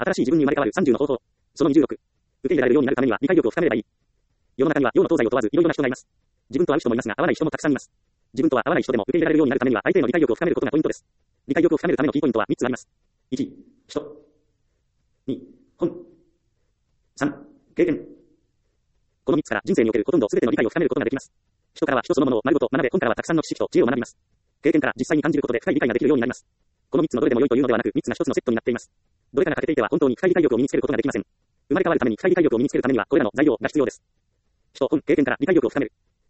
新しい自分に生まれ変わる30の方法。その26。受け入れられるようになるためには理解力を深めればいい。世の中には世の東西を問わずいろいろな人がいます。自分と合う人もいますが、合わない人もたくさんいます。自分とは合わない人でも受け入れられるようになるためには相手への理解力を深めることがポイントです。理解力を深めるためのキーポイントは3つあります。1、人。2、本。3、経験。この3つから人生におけるほとんど全ての理解を深めることができます。人からは人そのものを丸ごと学べ、本からはたくさんの知識と知恵を学びます。経験から実際に感じることで深い理解ができるようになります。この3つのどれでも良いというのではなく、3つが1つのセットになっています。どれかが欠けていては本当に深い理解力を身につけることができません。生まれ変わるために深い理解力を身につけるためにはこれらの材料が必要です。人、本、経験から理解力を深める。